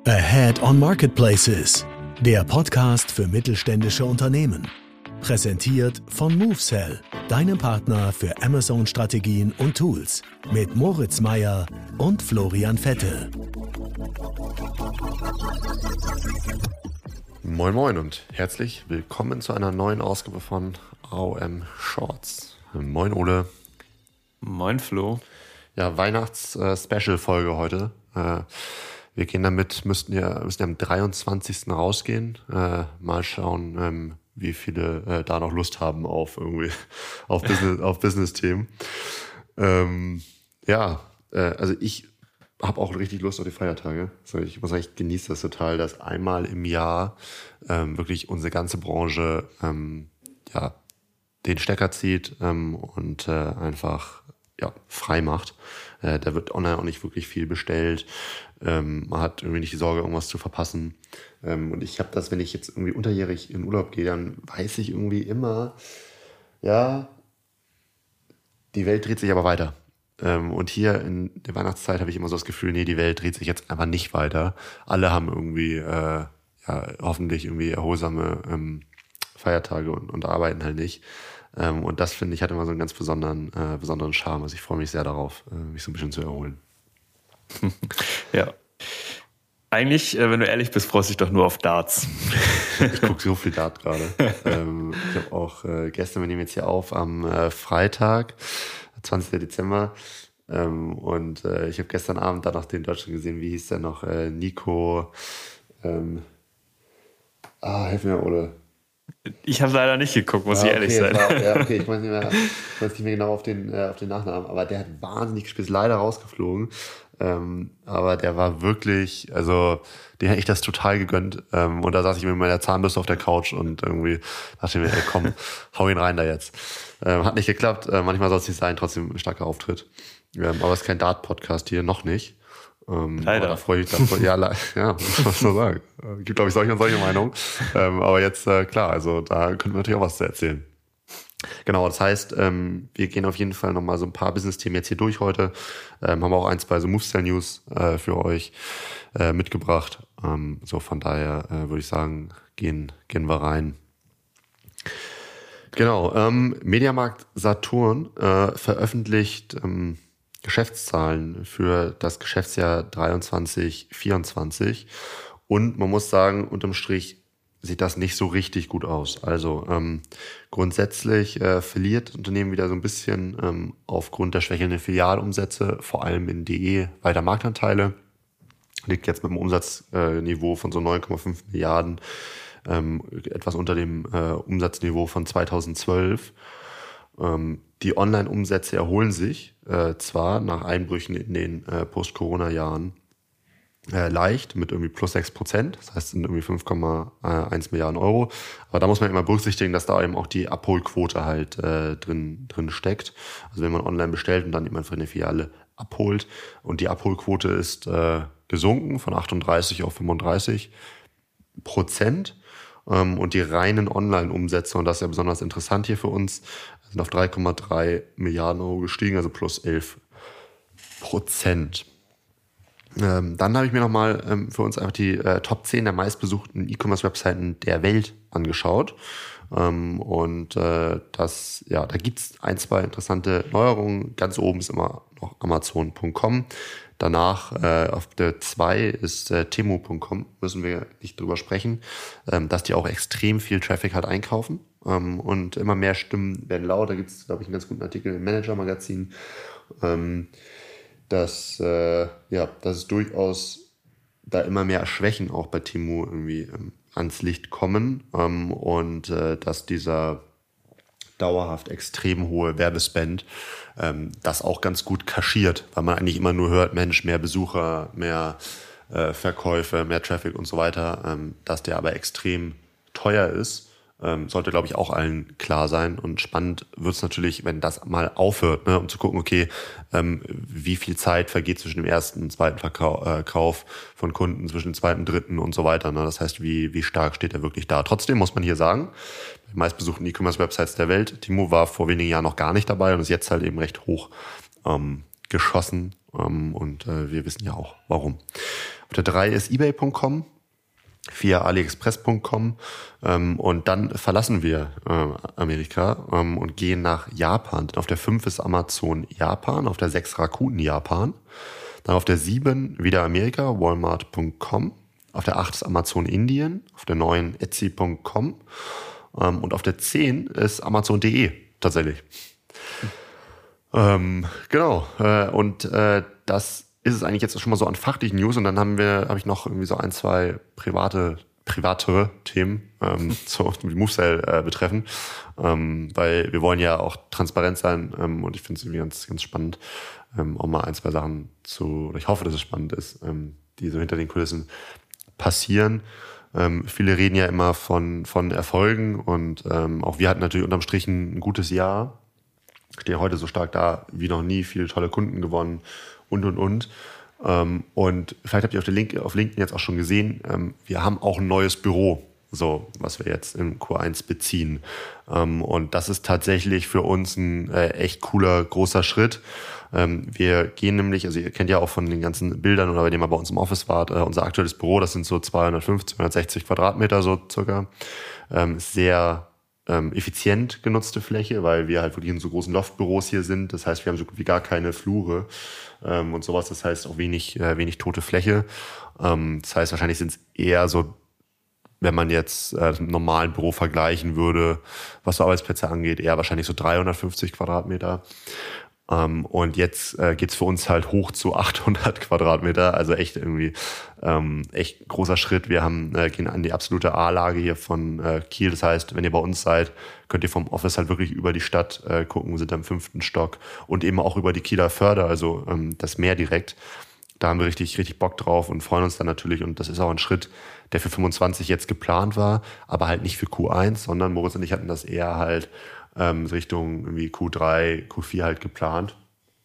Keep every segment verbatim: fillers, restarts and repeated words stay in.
Ahead on Marketplaces, der Podcast für mittelständische Unternehmen. Präsentiert von MoveSell, deinem Partner für Amazon-Strategien und Tools. Mit Moritz Meyer und Florian Vettel. Moin Moin und herzlich willkommen zu einer neuen Ausgabe von A O M Shorts. Moin Ole. Moin Flo. Ja, Weihnachts-Special-Folge heute. Äh, wir gehen damit, müssten ja, müssten ja am dreiundzwanzigsten rausgehen. Äh, mal schauen, ähm, wie viele äh, da noch Lust haben auf irgendwie auf Business, auf Business-Themen. Ähm, ja, äh, also ich habe auch richtig Lust auf die Feiertage. Also ich muss sagen, ich genieße das total, dass einmal im Jahr ähm, wirklich unsere ganze Branche ähm, ja den Stecker zieht ähm, und äh, einfach ja frei macht. Äh, da wird online auch nicht wirklich viel bestellt. Ähm, man hat irgendwie nicht die Sorge, irgendwas zu verpassen. Ähm, und ich habe das, wenn ich jetzt irgendwie unterjährig in Urlaub gehe, dann weiß ich irgendwie immer, ja, die Welt dreht sich aber weiter. Ähm, und hier in der Weihnachtszeit habe ich immer so das Gefühl, nee, die Welt dreht sich jetzt einfach nicht weiter. Alle haben irgendwie, äh, ja, hoffentlich irgendwie erholsame ähm, Feiertage und, und arbeiten halt nicht. Ähm, und das, finde ich, hat immer so einen ganz besonderen, äh, besonderen Charme. Also ich freue mich sehr darauf, äh, mich so ein bisschen zu erholen. Ja. Eigentlich, äh, wenn du ehrlich bist, freust du dich doch nur auf Darts. Ich gucke so viel Dart gerade. ähm, ich habe auch äh, gestern, wir nehmen jetzt hier auf, am äh, Freitag, zwanzigsten Dezember. Ähm, und äh, ich habe gestern Abend dann noch den Deutschen gesehen, wie hieß der noch? Äh, Nico. Ähm, ah, hilf mir, Ole. Ich habe leider nicht geguckt, muss ja, ich okay, ehrlich sein. War, ja, okay, ich weiß nicht mehr, ich weiß nicht mehr genau auf den, äh, auf den Nachnamen, aber der hat wahnsinnig gespielt, ist leider rausgeflogen. Ähm, aber der war wirklich, also den hätte ich das total gegönnt. Ähm, und da saß ich mit meiner Zahnbürste auf der Couch und irgendwie dachte ich mir, ey, komm, hau ihn rein da jetzt. Ähm, hat nicht geklappt, äh, manchmal soll es nicht sein, trotzdem ein starker Auftritt. Ähm, aber es ist kein Dart-Podcast hier, noch nicht. Ähm, Leider. Da freue ich mich, ja, ja, muss man so sagen. Äh, gibt, glaube ich, solche und solche Meinungen. Ähm, aber jetzt, äh, klar, also da könnten wir natürlich auch was zu erzählen. Genau, das heißt, ähm, wir gehen auf jeden Fall nochmal so ein paar Business-Themen jetzt hier durch heute. Ähm, haben auch ein, zwei so MoveSell-News äh, für euch äh, mitgebracht. Ähm, so von daher äh, würde ich sagen, gehen, gehen wir rein. Genau, ähm, Mediamarkt Saturn äh, veröffentlicht ähm, Geschäftszahlen für das Geschäftsjahr dreiundzwanzig vierundzwanzig und man muss sagen, unterm Strich sieht das nicht so richtig gut aus. Also ähm, grundsätzlich äh, verliert das Unternehmen wieder so ein bisschen ähm, aufgrund der schwächelnden Filialumsätze, vor allem in D E, weiter Marktanteile. Liegt jetzt mit einem Umsatzniveau äh, von so neun Komma fünf Milliarden, ähm, etwas unter dem äh, Umsatzniveau von zweitausendzwölf. Ähm, die Online-Umsätze erholen sich äh, zwar nach Einbrüchen in den äh, Post-Corona-Jahren äh, leicht mit irgendwie plus sechs Prozent, das heißt sind irgendwie fünf Komma eins Milliarden Euro, aber da muss man immer berücksichtigen, dass da eben auch die Abholquote halt äh, drin, drin steckt. Also wenn man online bestellt und dann eben einfach eine Filiale abholt und die Abholquote ist äh, gesunken von achtunddreißig auf fünfunddreißig Prozent. Und die reinen Online-Umsätze, und das ist ja besonders interessant hier für uns, sind auf drei Komma drei Milliarden Euro gestiegen, also plus elf Prozent. Ähm, dann habe ich mir nochmal ähm, für uns einfach die äh, Top zehn der meistbesuchten E-Commerce-Webseiten der Welt angeschaut. Ähm, und äh, das, ja, da gibt es ein, zwei interessante Neuerungen. Ganz oben ist immer noch Amazon Punkt com. Danach äh, auf der zwei ist äh, Temu Punkt com, müssen wir nicht drüber sprechen, ähm, dass die auch extrem viel Traffic halt einkaufen ähm, und immer mehr Stimmen werden laut. Da gibt es, glaube ich, einen ganz guten Artikel im Manager-Magazin, ähm, dass, äh, ja, dass es durchaus da immer mehr Schwächen auch bei Temu irgendwie ähm, ans Licht kommen ähm, und äh, dass dieser dauerhaft extrem hohe Werbespend ähm, das auch ganz gut kaschiert, weil man eigentlich immer nur hört, Mensch, mehr Besucher, mehr äh, Verkäufe, mehr Traffic und so weiter, ähm, dass der aber extrem teuer ist, ähm, sollte, glaube ich, auch allen klar sein. Und spannend wird es natürlich, wenn das mal aufhört, ne, um zu gucken, okay, ähm, wie viel Zeit vergeht zwischen dem ersten und zweiten Verkauf äh, Kauf von Kunden, zwischen dem zweiten und dritten und so weiter. Ne? Das heißt, wie, wie stark steht er wirklich da? Trotzdem muss man hier sagen, die meistbesuchten E-Commerce-Websites der Welt, Temu war vor wenigen Jahren noch gar nicht dabei und ist jetzt halt eben recht hoch ähm, geschossen. Ähm, und äh, wir wissen ja auch, warum. Auf der drei ist ebay punkt com. vier aliexpress punkt com ähm, und dann verlassen wir äh, Amerika ähm, und gehen nach Japan. Auf der fünf ist Amazon Japan, auf der sechs Rakuten Japan, dann auf der sieben wieder Amerika, walmart punkt com, auf der acht ist Amazon Indien, auf der neun etsy punkt com ähm, und auf der zehn ist amazon punkt de tatsächlich. Hm. Ähm, genau, äh, und äh, das ist es eigentlich jetzt schon mal so an fachlichen News und dann haben wir, habe ich noch irgendwie so ein, zwei private, privatere Themen, ähm, so die MoveSale äh, betreffen, ähm, weil wir wollen ja auch transparent sein ähm, und ich finde es irgendwie ganz, ganz spannend, ähm, auch mal ein, zwei Sachen zu, oder ich hoffe, dass es spannend ist, ähm, die so hinter den Kulissen passieren. Ähm, viele reden ja immer von, von Erfolgen und ähm, auch wir hatten natürlich unterm Strich ein, ein gutes Jahr, stehen heute so stark da wie noch nie, viele tolle Kunden gewonnen und, und, und. Ähm, und vielleicht habt ihr auf, der Link, auf LinkedIn jetzt auch schon gesehen, ähm, wir haben auch ein neues Büro, so was wir jetzt im Q eins beziehen. Ähm, und das ist tatsächlich für uns ein äh, echt cooler, großer Schritt. Ähm, wir gehen nämlich, also ihr kennt ja auch von den ganzen Bildern oder wenn ihr mal bei uns im Office wart, äh, unser aktuelles Büro, das sind so zweihundertfünfzig, zweihundertsechzig Quadratmeter so circa. Ähm, sehr Ähm, effizient genutzte Fläche, weil wir halt wirklich in so großen Loftbüros hier sind. Das heißt, wir haben so gut wie gar keine Flure ähm, und sowas. Das heißt auch wenig, äh, wenig tote Fläche. Ähm, das heißt, wahrscheinlich sind es eher so, wenn man jetzt äh, mit einem normalen Büro vergleichen würde, was so Arbeitsplätze angeht, eher wahrscheinlich so dreihundertfünfzig Quadratmeter. Um, und jetzt äh, geht's für uns halt hoch zu achthundert Quadratmeter, also echt irgendwie ähm, echt großer Schritt. Wir haben äh, gehen an die absolute A-Lage hier von äh, Kiel. Das heißt, wenn ihr bei uns seid, könnt ihr vom Office halt wirklich über die Stadt äh, gucken. Wir sind am fünften Stock und eben auch über die Kieler Förder, also ähm, das Meer direkt. Da haben wir richtig, richtig Bock drauf und freuen uns dann natürlich. Und das ist auch ein Schritt, der für fünfundzwanzig jetzt geplant war, aber halt nicht für Q eins, sondern Moritz und ich hatten das eher halt Ähm, Richtung irgendwie Q drei, Q vier halt geplant.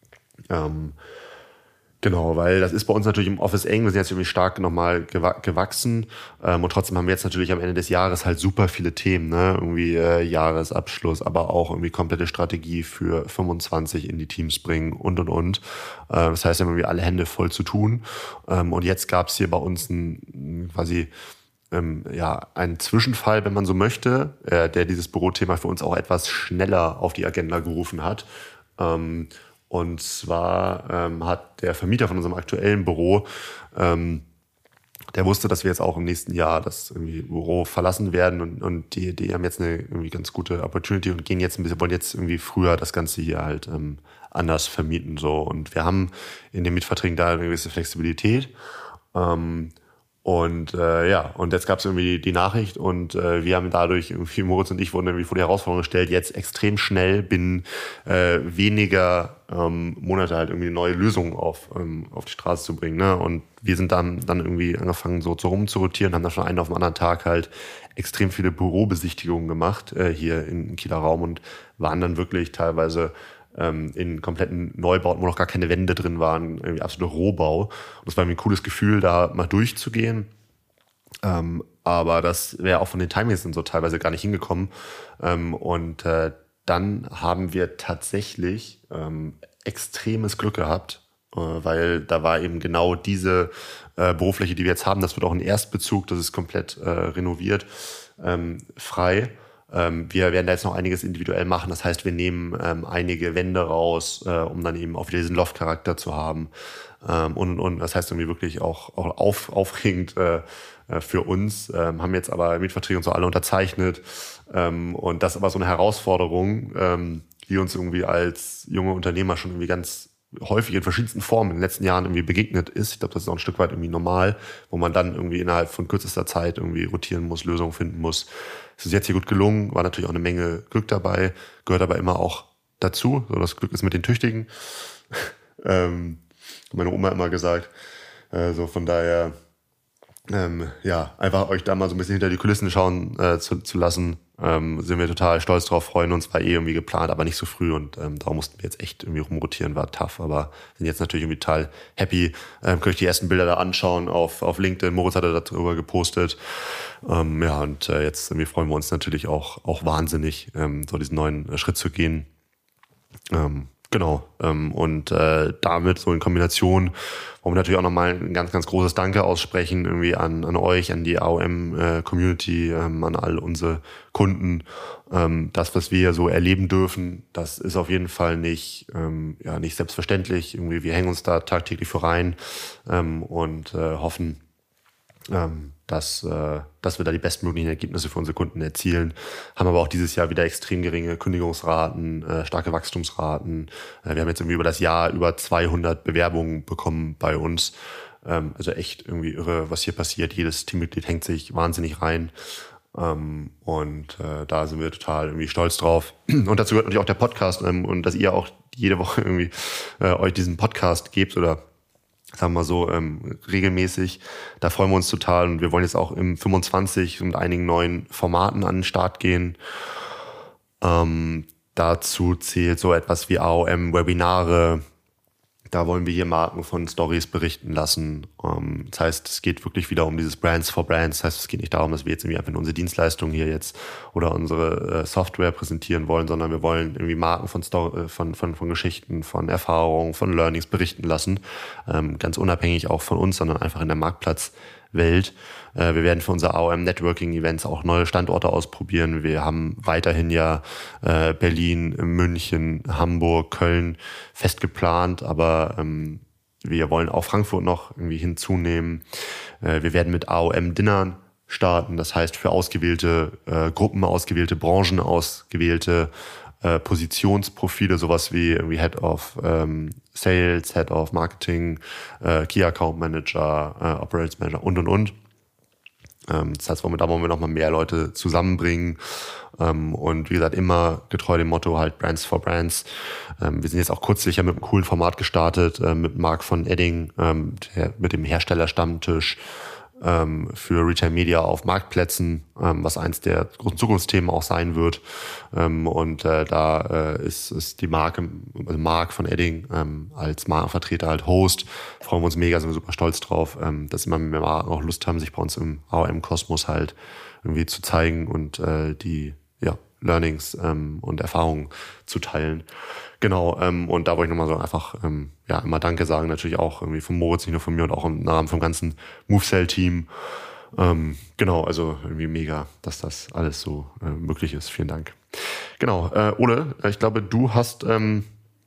Ähm, genau, weil das ist bei uns natürlich im Office eng. Wir sind jetzt irgendwie stark nochmal gewa- gewachsen. Ähm, und trotzdem haben wir jetzt natürlich am Ende des Jahres halt super viele Themen, ne? Irgendwie äh, Jahresabschluss, aber auch irgendwie komplette Strategie für fünfundzwanzig in die Teams bringen und, und, und. Äh, das heißt, wir haben irgendwie alle Hände voll zu tun. Ähm, und jetzt gab es hier bei uns ein quasi Ähm, ja, ein Zwischenfall, wenn man so möchte, äh, der dieses Bürothema für uns auch etwas schneller auf die Agenda gerufen hat. Ähm, und zwar ähm, hat der Vermieter von unserem aktuellen Büro, ähm, der wusste, dass wir jetzt auch im nächsten Jahr das irgendwie Büro verlassen werden und, und die, die haben jetzt eine irgendwie ganz gute Opportunity und gehen jetzt ein bisschen, wollen jetzt irgendwie früher das Ganze hier halt ähm, anders vermieten. So. Und wir haben in den Mietverträgen da eine gewisse Flexibilität. Ähm, Und äh, ja, und jetzt gab es irgendwie die, die Nachricht und äh, wir haben dadurch, irgendwie Moritz und ich wurden irgendwie vor die Herausforderung gestellt, jetzt extrem schnell binnen äh, weniger ähm, Monate halt irgendwie eine neue Lösung auf, ähm, auf die Straße zu bringen. Ne? Und wir sind dann, dann irgendwie angefangen so, so rumzurotieren, haben dann schon einen auf den anderen Tag halt extrem viele Bürobesichtigungen gemacht äh, hier im Kieler Raum und waren dann wirklich teilweise in kompletten Neubauten, wo noch gar keine Wände drin waren, irgendwie absoluter Rohbau. Und das war mir ein cooles Gefühl, da mal durchzugehen. Ähm, aber das wäre auch von den Timings und so teilweise gar nicht hingekommen. Ähm, und äh, dann haben wir tatsächlich ähm, extremes Glück gehabt, äh, weil da war eben genau diese äh, Bürofläche, die wir jetzt haben, das wird auch ein Erstbezug, das ist komplett äh, renoviert, ähm, frei. Wir werden da jetzt noch einiges individuell machen. Das heißt, wir nehmen ähm, einige Wände raus, äh, um dann eben auch wieder diesen Loft-Charakter zu haben. Ähm, und, und das heißt irgendwie wirklich auch, auch auf, aufregend äh, für uns. Ähm, haben jetzt aber Mietverträge und so alle unterzeichnet. Ähm, und das ist aber so eine Herausforderung, ähm, die uns irgendwie als junge Unternehmer schon irgendwie ganz häufig in verschiedensten Formen in den letzten Jahren irgendwie begegnet ist. Ich glaube, das ist auch ein Stück weit irgendwie normal, wo man dann irgendwie innerhalb von kürzester Zeit irgendwie rotieren muss, Lösungen finden muss. Es ist jetzt hier gut gelungen, war natürlich auch eine Menge Glück dabei, gehört aber immer auch dazu. So, das Glück ist mit den Tüchtigen. ähm, meine Oma immer gesagt. Äh, so von daher, ähm, ja, einfach euch da mal so ein bisschen hinter die Kulissen schauen äh, zu, zu lassen. Ähm, sind wir total stolz drauf, freuen uns, war eh irgendwie geplant, aber nicht so früh und ähm, darum mussten wir jetzt echt irgendwie rumrotieren, war tough, aber sind jetzt natürlich irgendwie total happy. Ähm, könnt euch die ersten Bilder da anschauen auf, auf LinkedIn, Moritz hatte darüber gepostet. Ähm, ja, und äh, jetzt irgendwie freuen wir uns natürlich auch, auch wahnsinnig, ähm, so diesen neuen äh, Schritt zu gehen. Ähm, Genau. Ähm, und äh, damit so in Kombination wollen wir natürlich auch nochmal ein ganz, ganz großes Danke aussprechen irgendwie an, an euch, an die A O M-Community, ähm, an all unsere Kunden. Ähm, das, was wir so erleben dürfen, das ist auf jeden Fall nicht, ähm, ja, nicht selbstverständlich. Irgendwie, wir hängen uns da tagtäglich für rein ähm, und äh, hoffen, ähm, dass, äh, dass wir da die bestmöglichen Ergebnisse für unsere Kunden erzielen. Haben aber auch dieses Jahr wieder extrem geringe Kündigungsraten, äh, starke Wachstumsraten. Äh, wir haben jetzt irgendwie über das Jahr über zweihundert Bewerbungen bekommen bei uns. Ähm, also echt irgendwie irre, was hier passiert. Jedes Teammitglied hängt sich wahnsinnig rein. Ähm, und äh, da sind wir total irgendwie stolz drauf. Und dazu gehört natürlich auch der Podcast ähm, und dass ihr auch jede Woche irgendwie äh, euch diesen Podcast gebt oder sagen wir mal so, ähm, regelmäßig. Da freuen wir uns total und wir wollen jetzt auch im fünfundzwanzig mit einigen neuen Formaten an den Start gehen. Ähm, dazu zählt so etwas wie A O M-Webinare. Da wollen wir hier Marken von Stories berichten lassen. Ähm, das heißt, es geht wirklich wieder um dieses Brands for Brands. Das heißt, es geht nicht darum, dass wir jetzt irgendwie einfach nur unsere Dienstleistung hier jetzt oder unsere äh, Software präsentieren wollen, sondern wir wollen irgendwie Marken von, Story, von, von, von Geschichten, von Erfahrungen, von Learnings berichten lassen. Ähm, ganz unabhängig auch von uns, sondern einfach in der Marktplatzwelt. Äh, wir werden für unsere A O M-Networking-Events auch neue Standorte ausprobieren. Wir haben weiterhin ja äh, Berlin, München, Hamburg, Köln fest geplant, aber ähm, wir wollen auch Frankfurt noch irgendwie hinzunehmen. Äh, wir werden mit A O M-Dinnern starten, das heißt für ausgewählte äh, Gruppen, ausgewählte Branchen, ausgewählte äh, Positionsprofile, sowas wie irgendwie Head of ähm, Sales, Head of Marketing, äh, Key Account Manager, äh, Operations Manager und und und. Ähm, das heißt, da wollen wir nochmal mehr Leute zusammenbringen. Ähm, und wie gesagt, immer getreu dem Motto halt Brands for Brands. Ähm, wir sind jetzt auch kürzlich ja mit einem coolen Format gestartet, äh, mit Marc von Edding, ähm, der, mit dem Herstellerstammtisch ähm, für Retail Media auf Marktplätzen, ähm, was eins der großen Zukunftsthemen auch sein wird. Ähm, und äh, da äh, ist, ist die Marke, also Marc von Edding ähm, als Markenvertreter halt Host. Freuen wir uns mega, sind wir super stolz drauf, ähm, dass immer mehr Marken auch Lust haben, sich bei uns im A O M-Kosmos halt irgendwie zu zeigen und äh, die ja, Learnings ähm, und Erfahrungen zu teilen. Genau, ähm, und da wollte ich nochmal so einfach ähm, ja immer Danke sagen, natürlich auch irgendwie von Moritz, nicht nur von mir und auch im Namen vom ganzen MoveSell-Team. Ähm, genau, also irgendwie mega, dass das alles so äh, möglich ist. Vielen Dank. Genau, äh, Ole, ich glaube, du hast ähm,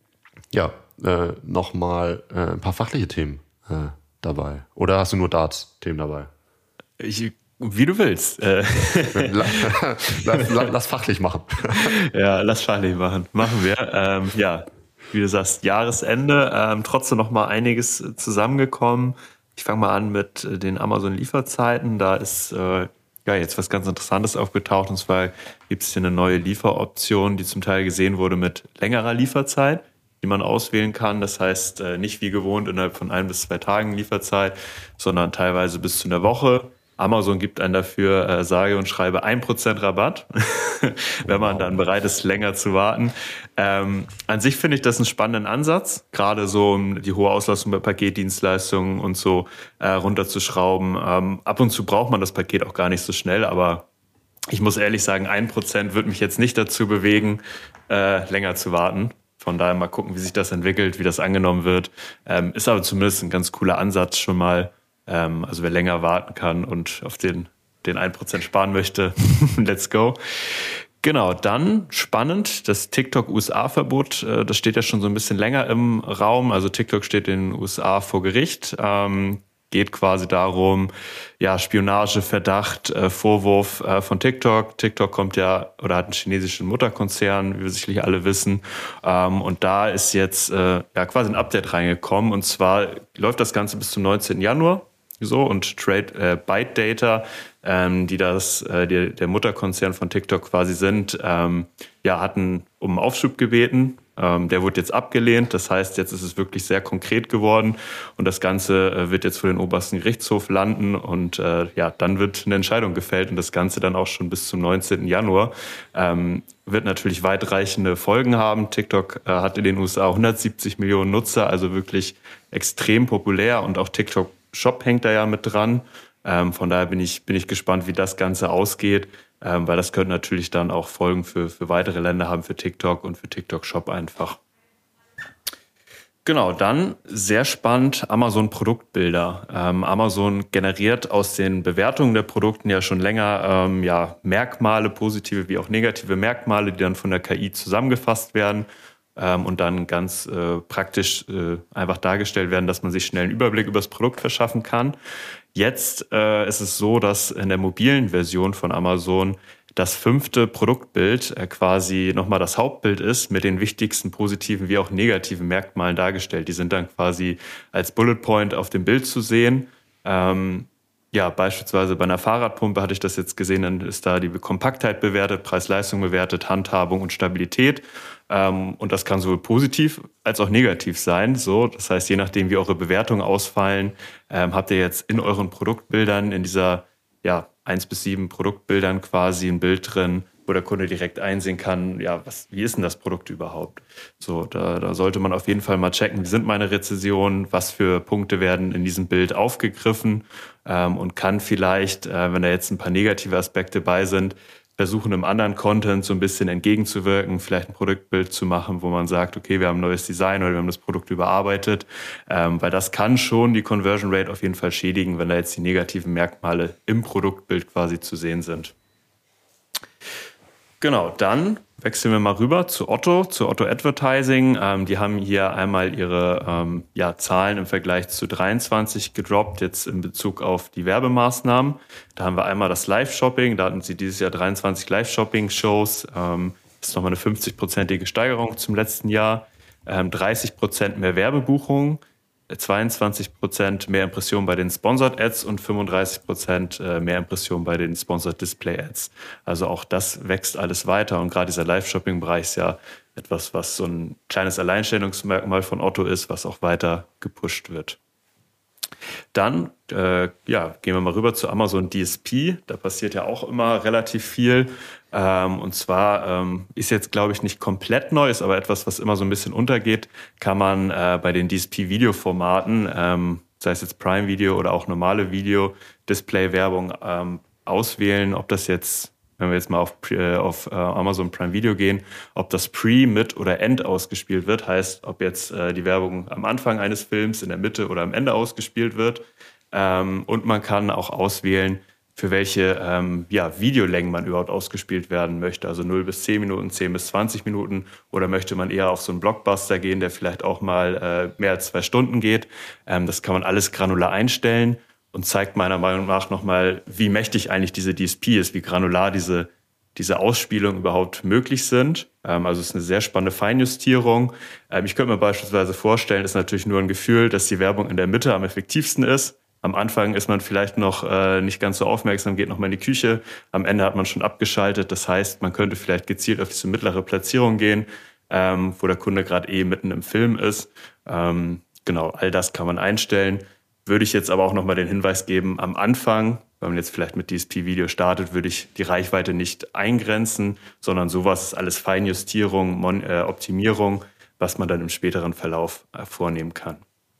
ja äh, nochmal äh, ein paar fachliche Themen äh, dabei. Oder hast du nur Darts-Themen dabei? Ich Wie du willst. Äh. lass, lass, lass fachlich machen. Ja, lass fachlich machen. Machen wir. Ähm, ja, wie du sagst, Jahresende. Ähm, trotzdem noch mal einiges zusammengekommen. Ich fange mal an mit den Amazon-Lieferzeiten. Da ist äh, ja jetzt was ganz Interessantes aufgetaucht. Und zwar gibt es hier eine neue Lieferoption, die zum Teil gesehen wurde mit längerer Lieferzeit, die man auswählen kann. Das heißt, äh, nicht wie gewohnt innerhalb von ein bis zwei Tagen Lieferzeit, sondern teilweise bis zu einer Woche. Amazon gibt einen dafür, äh, sage und schreibe, ein Prozent Rabatt, wenn man dann bereit ist, länger zu warten. Ähm, an sich finde ich das einen spannenden Ansatz, gerade so um die hohe Auslastung bei Paketdienstleistungen und so äh, runterzuschrauben. Ähm, ab und zu braucht man das Paket auch gar nicht so schnell, aber ich muss ehrlich sagen, ein Prozent wird mich jetzt nicht dazu bewegen, äh, länger zu warten. Von daher mal gucken, wie sich das entwickelt, wie das angenommen wird. Ähm, ist aber zumindest ein ganz cooler Ansatz schon mal. Also wer länger warten kann und auf den, den ein Prozent sparen möchte, let's go. Genau, dann spannend, das TikTok-U S A-Verbot, das steht ja schon so ein bisschen länger im Raum. Also TikTok steht in den U S A vor Gericht. Ähm, geht quasi darum, ja, Spionage, Verdacht, äh, Vorwurf äh, von TikTok. TikTok kommt ja oder hat einen chinesischen Mutterkonzern, wie wir sicherlich alle wissen. Ähm, und da ist jetzt äh, ja quasi ein Update reingekommen. Und zwar läuft das Ganze bis zum neunzehnten Januar. So, und Trade, äh, ByteData, ähm, die das, äh, die, der Mutterkonzern von TikTok quasi sind, ähm, ja, hatten um Aufschub gebeten. Ähm, der wurde jetzt abgelehnt. Das heißt, jetzt ist es wirklich sehr konkret geworden und das Ganze äh, wird jetzt vor den obersten Gerichtshof landen und äh, ja, dann wird eine Entscheidung gefällt und das Ganze dann auch schon bis zum neunzehnten Januar. Ähm, wird natürlich weitreichende Folgen haben. TikTok äh, hat in den U S A hundertsiebzig Millionen Nutzer, also wirklich extrem populär und auch TikTok Shop hängt da ja mit dran. Ähm, von daher bin ich, bin ich gespannt, wie das Ganze ausgeht, ähm, weil das könnte natürlich dann auch Folgen für, für weitere Länder haben, für TikTok und für TikTok Shop einfach. Genau, dann sehr spannend, Amazon Produktbilder. Ähm, Amazon generiert aus den Bewertungen der Produkten ja schon länger ähm, ja, Merkmale, positive wie auch negative Merkmale, die dann von der K I zusammengefasst werden ähm, und dann ganz äh, praktisch äh, einfach dargestellt werden, dass man sich schnell einen Überblick über das Produkt verschaffen kann. Jetzt äh, ist es so, dass in der mobilen Version von Amazon das fünfte Produktbild äh, quasi nochmal das Hauptbild ist, mit den wichtigsten positiven wie auch negativen Merkmalen dargestellt. Die sind dann quasi als Bullet Point auf dem Bild zu sehen. Ähm, ja, beispielsweise bei einer Fahrradpumpe hatte ich das jetzt gesehen, dann ist da die Kompaktheit bewertet, Preis-Leistung bewertet, Handhabung und Stabilität. Ähm, und das kann sowohl positiv als auch negativ sein. So, das heißt, je nachdem, wie eure Bewertungen ausfallen, ähm, habt ihr jetzt in euren Produktbildern in dieser ja, eins bis sieben Produktbildern quasi ein Bild drin, wo der Kunde direkt einsehen kann, ja, was, wie ist denn das Produkt überhaupt? So, da, da sollte man auf jeden Fall mal checken, wie sind meine Rezensionen, was für Punkte werden in diesem Bild aufgegriffen ähm, und kann vielleicht, äh, wenn da jetzt ein paar negative Aspekte bei sind, versuchen im anderen Content so ein bisschen entgegenzuwirken, vielleicht ein Produktbild zu machen, wo man sagt, okay, wir haben ein neues Design oder wir haben das Produkt überarbeitet, ähm, weil das kann schon die Conversion Rate auf jeden Fall schädigen, wenn da jetzt die negativen Merkmale im Produktbild quasi zu sehen sind. Genau, dann wechseln wir mal rüber zu Otto, zu Otto Advertising. Ähm, die haben hier einmal ihre ähm, ja, Zahlen im Vergleich zu dreiundzwanzig gedroppt, jetzt in Bezug auf die Werbemaßnahmen. Da haben wir einmal das Live-Shopping, da hatten sie dieses Jahr dreiundzwanzig Live-Shopping-Shows. Ähm, das ist nochmal eine fünfzig-prozentige Steigerung zum letzten Jahr. Ähm, dreißig Prozent mehr Werbebuchungen, zweiundzwanzig Prozent mehr Impressionen bei den Sponsored Ads und fünfunddreißig Prozent mehr Impressionen bei den Sponsored Display Ads. Also auch das wächst alles weiter und gerade dieser Live-Shopping-Bereich ist ja etwas, was so ein kleines Alleinstellungsmerkmal von Otto ist, was auch weiter gepusht wird. Dann äh, ja, gehen wir mal rüber zu Amazon D S P. Da passiert ja auch immer relativ viel. Ähm, und zwar ähm, ist jetzt, glaube ich, nicht komplett neu, ist aber etwas, was immer so ein bisschen untergeht, kann man äh, bei den D S P-Videoformaten, ähm, sei es jetzt Prime Video oder auch normale Video-Display-Werbung, ähm, auswählen, ob das jetzt, wenn wir jetzt mal auf, äh, auf äh, Amazon Prime Video gehen, ob das Pre-, Mid- oder End ausgespielt wird. Heißt, ob jetzt äh, die Werbung am Anfang eines Films, in der Mitte oder am Ende ausgespielt wird. Ähm, und man kann auch auswählen, für welche ähm, ja, Videolängen man überhaupt ausgespielt werden möchte. Also null bis zehn Minuten, zehn bis zwanzig Minuten. Oder möchte man eher auf so einen Blockbuster gehen, der vielleicht auch mal äh, mehr als zwei Stunden geht. Ähm, das kann man alles granular einstellen. Und zeigt meiner Meinung nach nochmal, wie mächtig eigentlich diese D S P ist, wie granular diese, diese Ausspielungen überhaupt möglich sind. Ähm, also es ist eine sehr spannende Feinjustierung. Ähm, ich könnte mir beispielsweise vorstellen, ist natürlich nur ein Gefühl, dass die Werbung in der Mitte am effektivsten ist. Am Anfang ist man vielleicht noch äh, nicht ganz so aufmerksam, geht noch mal in die Küche. Am Ende hat man schon abgeschaltet. Das heißt, man könnte vielleicht gezielt auf diese mittlere Platzierung gehen, ähm, wo der Kunde gerade eh mitten im Film ist. Ähm, genau, all das kann man einstellen. Würde ich jetzt aber auch nochmal den Hinweis geben, am Anfang, wenn man jetzt vielleicht mit D S P-Video startet, würde ich die Reichweite nicht eingrenzen, sondern sowas ist alles Feinjustierung, Mon- äh, Optimierung, was man dann im späteren Verlauf äh, vornehmen kann.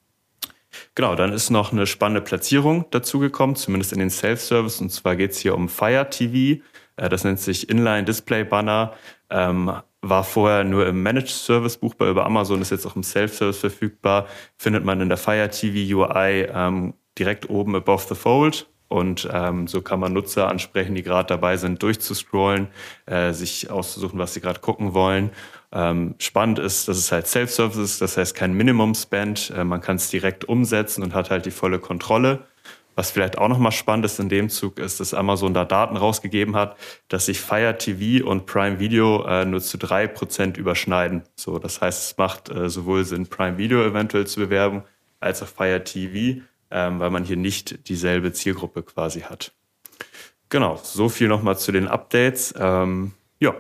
Genau, dann ist noch eine spannende Platzierung dazugekommen, zumindest in den Self-Service, und zwar geht es hier um Fire T V, äh, das nennt sich Inline-Display-Banner, ähm, war vorher nur im Managed Service buchbar über Amazon, ist jetzt auch im Self-Service verfügbar, findet man in der Fire T V U I ähm, direkt oben above the fold und ähm, so kann man Nutzer ansprechen, die gerade dabei sind, durchzuscrollen, äh, sich auszusuchen, was sie gerade gucken wollen. Ähm, spannend ist, dass es halt Self-Service ist, das heißt kein Minimum-Spend, äh, man kann es direkt umsetzen und hat halt die volle Kontrolle. Was vielleicht auch nochmal spannend ist in dem Zug, ist, dass Amazon da Daten rausgegeben hat, dass sich Fire T V und Prime Video äh, nur zu drei Prozent überschneiden. So, das heißt, es macht äh, sowohl Sinn, Prime Video eventuell zu bewerben, als auch Fire T V, ähm, weil man hier nicht dieselbe Zielgruppe quasi hat. Genau, so viel nochmal zu den Updates. Ähm, ja.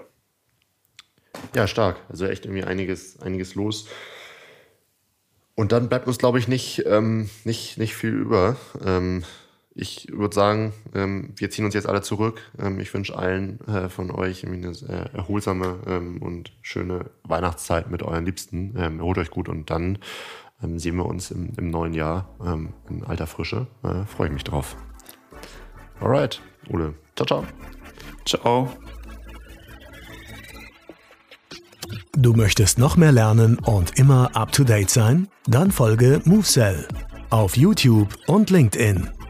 Ja, stark. Also echt irgendwie einiges, einiges los. Und dann bleibt uns, glaube ich, nicht, ähm, nicht, nicht viel über. Ähm, ich würde sagen, ähm, wir ziehen uns jetzt alle zurück. Ähm, ich wünsche allen äh, von euch irgendwie eine sehr erholsame ähm, und schöne Weihnachtszeit mit euren Liebsten. Ähm, erholt euch gut und dann ähm, sehen wir uns im, im neuen Jahr ähm, in alter Frische. Äh, freue ich mich drauf. Alright, Ole. Ciao, ciao. Ciao. Du möchtest noch mehr lernen und immer up to date sein? Dann folge MoveSell auf YouTube und LinkedIn.